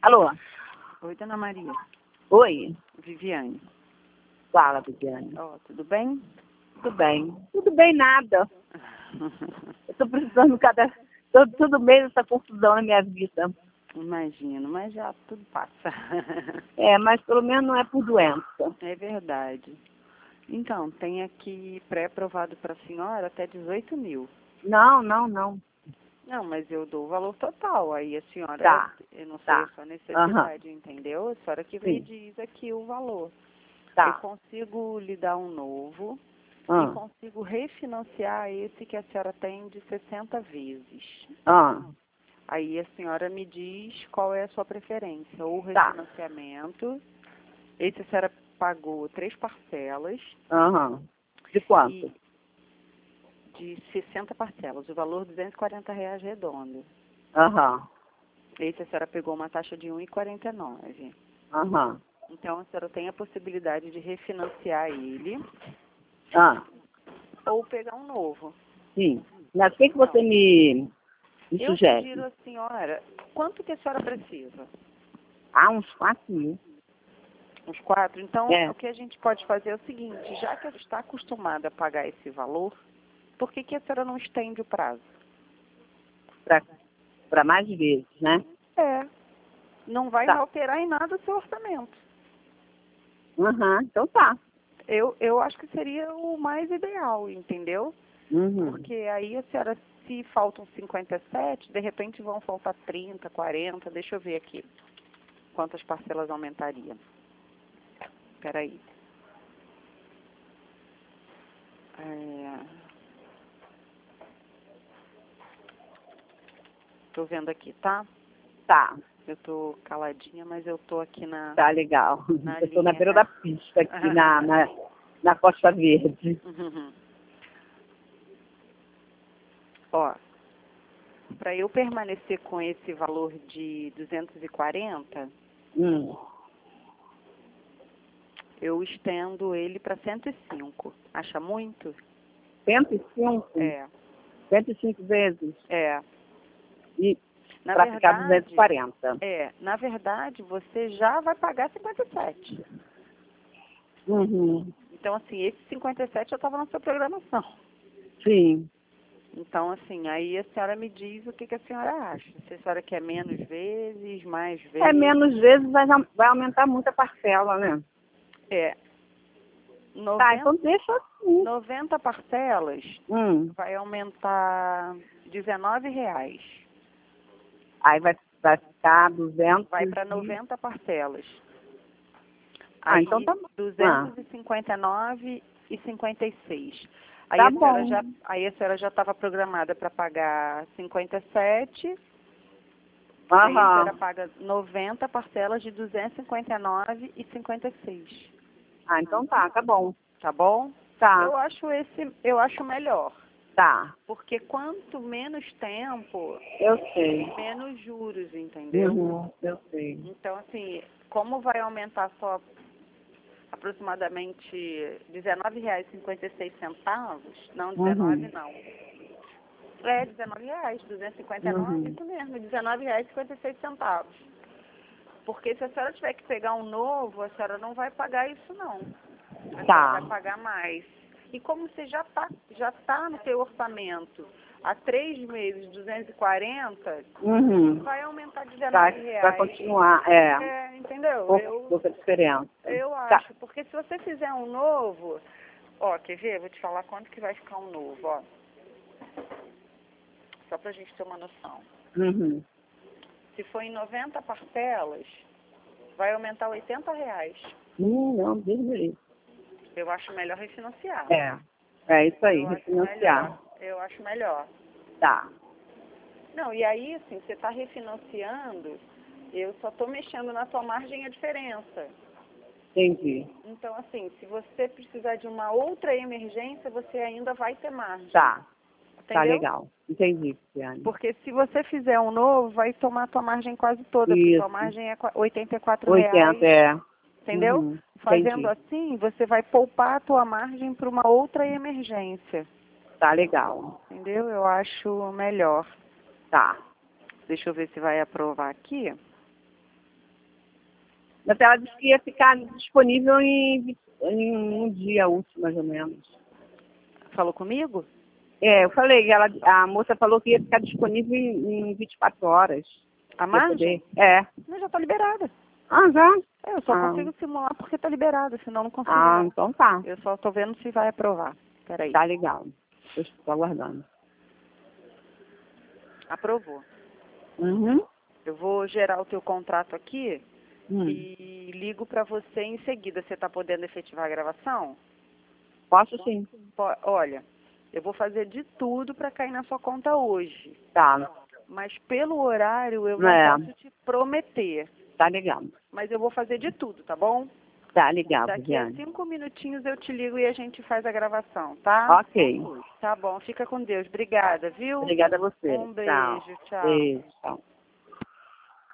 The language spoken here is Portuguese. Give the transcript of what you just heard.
Alô? Oi, Dona Maria. Oi? Viviane. Fala, Viviane. Ó, tudo bem? Tudo bem? Tudo bem, nada. Eu tô precisando todo mês essa confusão na minha vida. Imagino, mas já tudo passa. É, mas pelo menos não é por doença. É verdade. Então, tem aqui pré-aprovado para a senhora até 18 mil. Não. Não, mas eu dou o valor total. Aí a senhora, Tá. eu não sei Tá. a sua necessidade, entendeu? A senhora que me Sim. diz aqui o valor. Tá. Eu consigo lhe dar um novo e Ah. consigo refinanciar esse que a senhora tem de 60 vezes. Ah. Aí a senhora me diz qual é a sua preferência. Ou Tá. refinanciamento. Esse a senhora pagou 3 parcelas. Aham. De quanto? E de 60 parcelas. O valor R$ 240 redondo. Aham. Esse a senhora pegou uma taxa de 1,49. Aham. Então a senhora tem a possibilidade de refinanciar ele Ah. ou pegar um novo. Sim. Mas o que você me Eu sugere? sugiro à senhora, quanto que a senhora precisa? Ah, uns 4.000. Uns 4? Então, É. o que a gente pode fazer é o seguinte, já que ela está acostumada a pagar esse valor, por que a senhora não estende o prazo? Para mais vezes, né? É, não vai Tá. alterar em nada o seu orçamento. Aham. Então tá. Eu acho que seria o mais ideal, entendeu? Uhum. Porque aí a senhora, se faltam 57, de repente vão faltar 30, 40, deixa eu ver aqui quantas parcelas aumentaria. Espera aí. Tô vendo aqui, tá? Tá. Eu tô caladinha, mas eu tô aqui na Legal. Eu estou na linha, beira né? da pista aqui na Costa Verde. Ó, para eu permanecer com esse valor de 240, eu estendo ele para 105. Acha muito? 105? É. 105 vezes? É. E Na para ficar verdade, 240. na verdade, você já vai pagar 57. Uhum. Então, assim, esse 57 já estava na sua programação. Sim. Então, assim, aí a senhora me diz o que a senhora acha. Se a senhora quer menos vezes, mais vezes. É, menos vezes vai aumentar muito a parcela, né? É. Tá, então deixa assim. 90 parcelas vai aumentar R$19. Aí vai ficar 200. Vai para 90 parcelas. Ah, Aí, então tá bom. 259,56. Aí Tá a senhora bom. aí a senhora já estava programada para pagar 57. Aí a senhora Aham. paga 90 parcelas de 259,56. Ah, então tá bom. Tá bom? Tá. Eu acho melhor. Tá. Porque quanto menos tempo, Eu sei. menos juros, entendeu? Eu sei. Então, assim, como vai aumentar só aproximadamente R$19,56, não, 19 não. É, R$19, 259, isso mesmo, R$19,56. Porque se a senhora tiver que pegar um novo, a senhora não vai pagar isso não. A senhora vai pagar mais. E como você já tá no seu orçamento há 3 meses, 240, vai aumentar R$19. Vai continuar, Entendeu? pouca diferença. Eu acho, porque se você fizer um novo, ó, quer ver? Vou te falar quanto que vai ficar um novo, ó. Só pra gente ter uma noção. Se for em 90 parcelas, vai aumentar R$80. Não, Deus me livre. Eu acho melhor refinanciar. É isso aí, refinanciar. Eu acho melhor. Tá. Não, e aí, assim, você está refinanciando, eu só estou mexendo na tua margem a diferença. Entendi. Então, assim, se você precisar de uma outra emergência, você ainda vai ter margem. Tá. Entendeu? Tá legal. Entendi, Cristiane. Porque se você fizer um novo, vai tomar a tua margem quase toda, porque tua margem é R$84. 80, Entendeu? Fazendo assim, você vai poupar a tua margem para uma outra emergência. Tá legal. Entendeu? Eu acho melhor. Tá. Deixa eu ver se vai aprovar aqui. Mas ela disse que ia ficar disponível em um dia útil, mais ou menos. Falou comigo? É, eu falei, a moça falou que ia ficar disponível em 24 horas. A Ia margem? poder. É. Não, já tá liberada. Ah, já? Eu só consigo simular porque tá liberada, senão não consigo. Ah, não. então tá. Eu só tô vendo se vai aprovar. Peraí. Tá legal. Eu estou aguardando. Aprovou. Uhum. Eu vou gerar o teu contrato aqui Hum. e ligo para você em seguida. Você está podendo efetivar a gravação? Posso sim. Olha, eu vou fazer de tudo para cair na sua conta hoje. Tá. Mas pelo horário eu não posso te prometer. Tá legal. Mas eu vou fazer de tudo, tá bom? Tá legal, Daqui a Viviane. 5 minutinhos eu te ligo e a gente faz a gravação, tá? Ok. Tá bom, fica com Deus. Obrigada, viu? Obrigada a você. Um beijo, tchau. Beijo, tchau.